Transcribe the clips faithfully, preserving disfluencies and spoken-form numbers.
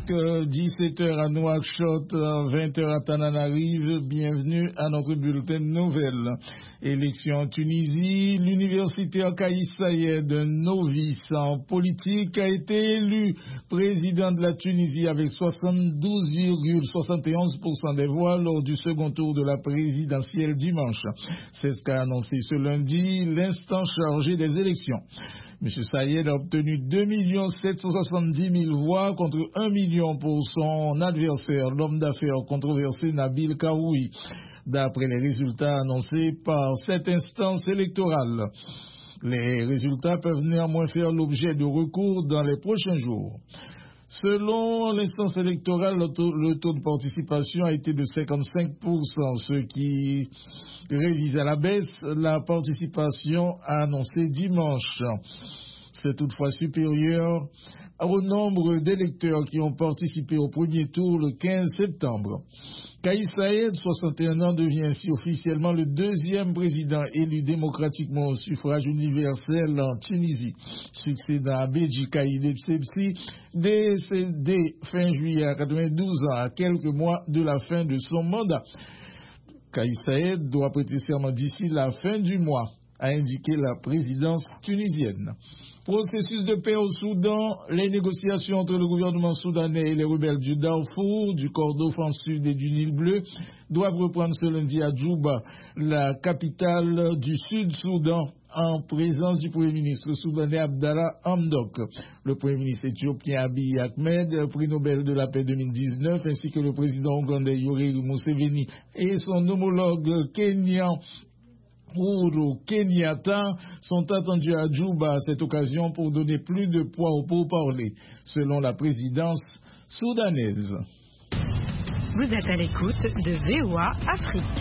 dix-sept heures à Nouakchott, vingt heures à Tananarive. Bienvenue à notre bulletin de nouvelles. Élection en Tunisie, l'universitaire Kais Sayed, un novice en politique, a été élu président de la Tunisie avec soixante-douze virgule soixante et onze pour cent des voix lors du second tour de la présidentielle dimanche. C'est ce qu'a annoncé ce lundi l'instant chargé des élections. M. Sayed a obtenu deux millions sept cent soixante-dix mille voix contre un million pour son adversaire, l'homme d'affaires controversé Nabil Karoui, d'après les résultats annoncés par cette instance électorale. Les résultats peuvent néanmoins faire l'objet de recours dans les prochains jours. Selon l'instance électorale, le taux, le taux de participation a été de cinquante-cinq pour cent, ce qui révise à la baisse la participation annoncée dimanche. C'est toutefois supérieur au nombre d'électeurs qui ont participé au premier tour le quinze septembre. Kais Sayed, soixante et un ans, devient ainsi officiellement le deuxième président élu démocratiquement au suffrage universel en Tunisie, succédant à Beji Caïd Essebsi, décédé fin juillet à quatre-vingt-douze ans, à quelques mois de la fin de son mandat. Kais Sayed doit prêter serment d'ici la fin du mois, a indiqué la présidence tunisienne. Processus de paix au Soudan, les négociations entre le gouvernement soudanais et les rebelles du Darfour, du Kordofan Sud et du Nil Bleu doivent reprendre ce lundi à Djouba, la capitale du Sud-Soudan, en présence du Premier ministre soudanais Abdallah Hamdok, le Premier ministre éthiopien Abiy Ahmed, prix Nobel de la paix deux mille dix-neuf, ainsi que le président ougandais Yoweri Museveni et son homologue kenyan Uhuru Kenyatta sont attendus à Djouba à cette occasion pour donner plus de poids aux pourparlers, selon la présidence soudanaise. Vous êtes à l'écoute de V O A Afrique.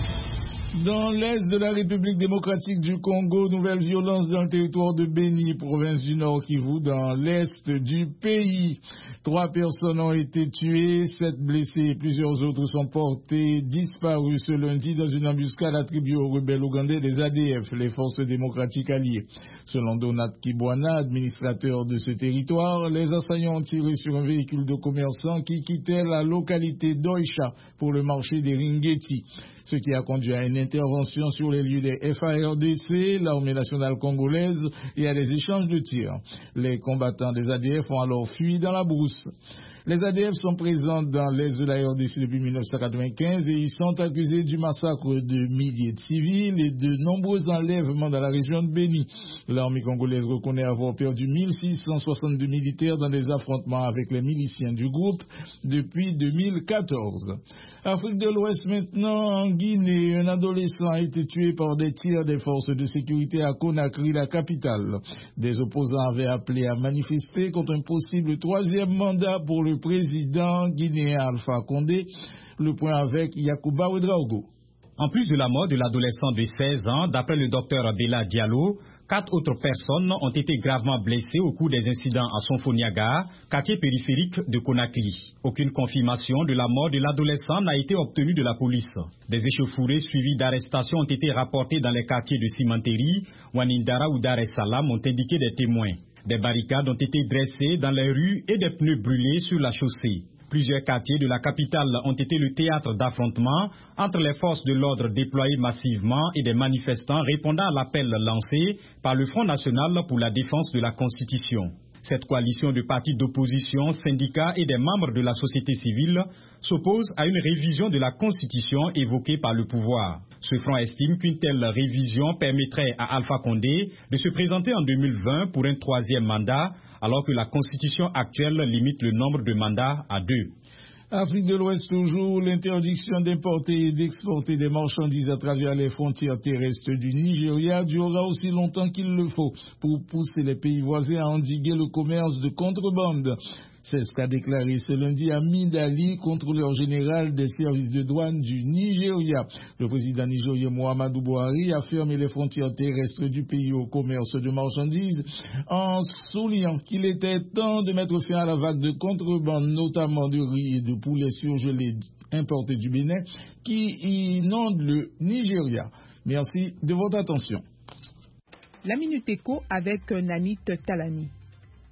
Dans l'est de la République démocratique du Congo, nouvelle violence dans le territoire de Béni, province du Nord Kivu, dans l'est du pays. Trois personnes ont été tuées, sept blessés et plusieurs autres sont portés disparus ce lundi dans une embuscade attribuée aux rebelles ougandais des A D F, les forces démocratiques alliées. Selon Donat Kibwana, administrateur de ce territoire, les assaillants ont tiré sur un véhicule de commerçants qui quittait la localité d'Oicha pour le marché des Ringeti, ce qui a conduit à une intervention sur les lieux des F A R D C, l'armée nationale congolaise, et à des échanges de tirs. Les combattants des A D F ont alors fui dans la brousse. Les A D F sont présents dans l'est de la R D C depuis mille neuf cent quatre-vingt-quinze et ils sont accusés du massacre de milliers de civils et de nombreux enlèvements dans la région de Béni. L'armée congolaise reconnaît avoir perdu mille six cent soixante-deux militaires dans des affrontements avec les miliciens du groupe depuis deux mille quatorze. Afrique de l'Ouest maintenant, en Guinée, un adolescent a été tué par des tirs des forces de sécurité à Conakry, la capitale. Des opposants avaient appelé à manifester contre un possible troisième mandat pour le président guinéen Alpha Condé. Le point avec Yacouba Ouedraogo. En plus de la mort de l'adolescent de seize ans, d'après le docteur Bella Diallo, quatre autres personnes ont été gravement blessées au cours des incidents à Sonfoniaga, quartier périphérique de Conakry. Aucune confirmation de la mort de l'adolescent n'a été obtenue de la police. Des échauffourées suivies d'arrestations ont été rapportées dans les quartiers de Simanteri, Wanindara ou Dar es Salaam, ont indiqué des témoins. Des barricades ont été dressées dans les rues et des pneus brûlés sur la chaussée. Plusieurs quartiers de la capitale ont été le théâtre d'affrontements entre les forces de l'ordre déployées massivement et des manifestants répondant à l'appel lancé par le Front national pour la défense de la Constitution. Cette coalition de partis d'opposition, syndicats et des membres de la société civile s'oppose à une révision de la Constitution évoquée par le pouvoir. Ce front estime qu'une telle révision permettrait à Alpha Condé de se présenter en deux mille vingt pour un troisième mandat, alors que la Constitution actuelle limite le nombre de mandats à deux. Afrique de l'Ouest toujours, l'interdiction d'importer et d'exporter des marchandises à travers les frontières terrestres du Nigeria durera aussi longtemps qu'il le faut pour pousser les pays voisins à endiguer le commerce de contrebande. C'est ce qu'a déclaré ce lundi Hamid Ali, contrôleur général des services de douane du Nigeria. Le président nigérien Muhammadu Buhari a fermé les frontières terrestres du pays au commerce de marchandises en soulignant qu'il était temps de mettre fin à la vague de contrebande, notamment de riz et de poulet surgelés importés du Bénin, qui inonde le Nigeria. Merci de votre attention. La Minute Éco avec Nanit Talani.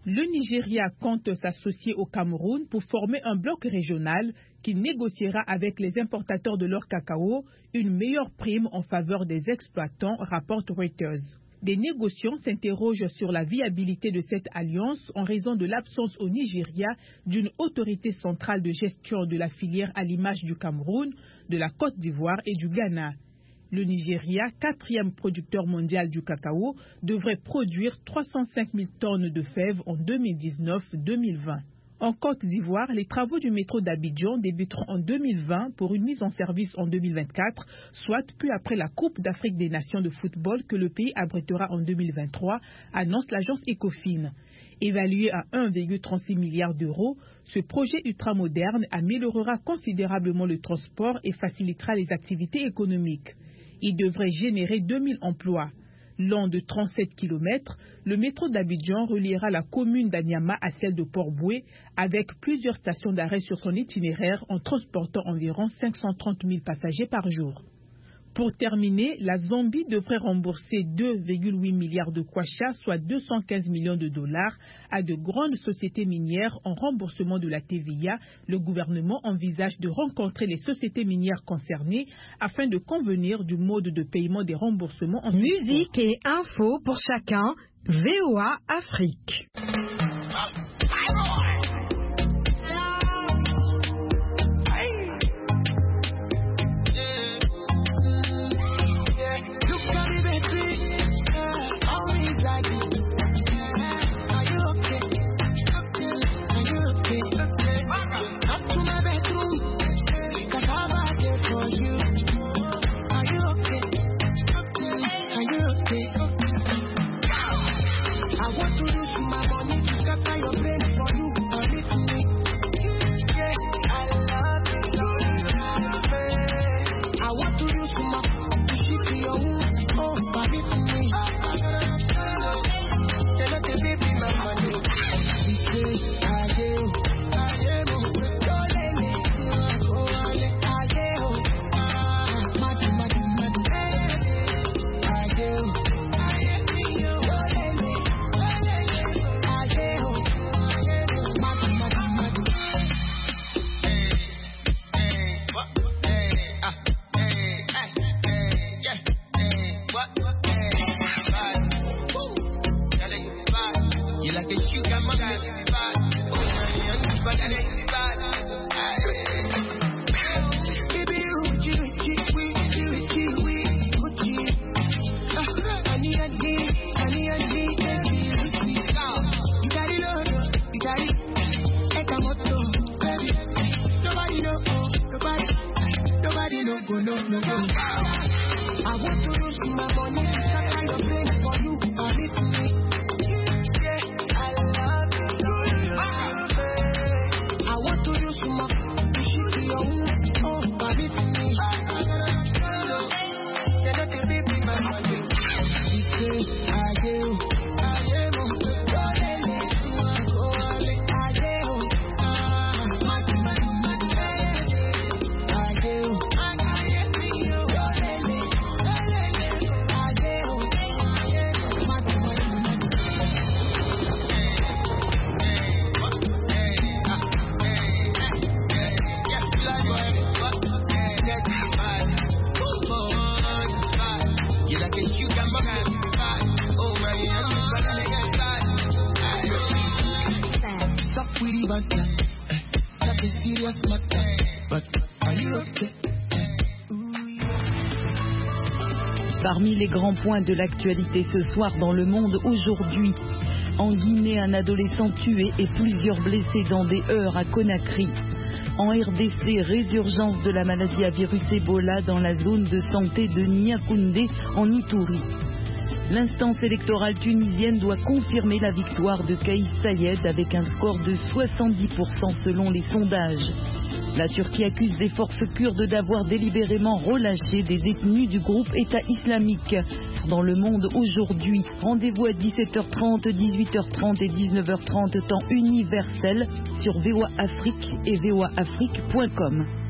Le Nigeria compte s'associer au Cameroun pour former un bloc régional qui négociera avec les importateurs de leur cacao une meilleure prime en faveur des exploitants, rapporte Reuters. Des négociants s'interrogent sur la viabilité de cette alliance en raison de l'absence au Nigeria d'une autorité centrale de gestion de la filière à l'image du Cameroun, de la Côte d'Ivoire et du Ghana. Le Nigeria, quatrième producteur mondial du cacao, devrait produire trois cent cinq mille tonnes de fèves en deux mille dix-neuf deux mille vingt. En Côte d'Ivoire, les travaux du métro d'Abidjan débuteront en deux mille vingt pour une mise en service en deux mille vingt-quatre, soit peu après la Coupe d'Afrique des Nations de football que le pays abritera en deux mille vingt-trois, annonce l'agence Ecofin. Évalué à un virgule trente-six milliard d'euros, ce projet ultramoderne améliorera considérablement le transport et facilitera les activités économiques. Il devrait générer deux mille emplois. Long de trente-sept kilomètres, le métro d'Abidjan reliera la commune d'Anyama à celle de Port-Boué avec plusieurs stations d'arrêt sur son itinéraire en transportant environ cinq cent trente mille passagers par jour. Pour terminer, la Zambie devrait rembourser deux virgule huit milliards de kwacha, soit deux cent quinze millions de dollars, à de grandes sociétés minières en remboursement de la T V A. Le gouvernement envisage de rencontrer les sociétés minières concernées afin de convenir du mode de paiement des remboursements. En Musique et infos pour chacun, V O A Afrique. Parmi les grands points de l'actualité ce soir dans le monde aujourd'hui, en Guinée, un adolescent tué et plusieurs blessés dans des heurts à Conakry. En R D C, résurgence de la maladie à virus Ebola dans la zone de santé de Niakoundé en Ituri. L'instance électorale tunisienne doit confirmer la victoire de Kais Saied avec un score de soixante-dix pour cent selon les sondages. La Turquie accuse les forces kurdes d'avoir délibérément relâché des détenus du groupe État islamique. Dans le monde aujourd'hui, rendez-vous à dix-sept heures trente, dix-huit heures trente et dix-neuf heures trente temps universel sur V O A Afrique et V O A Afrique point com.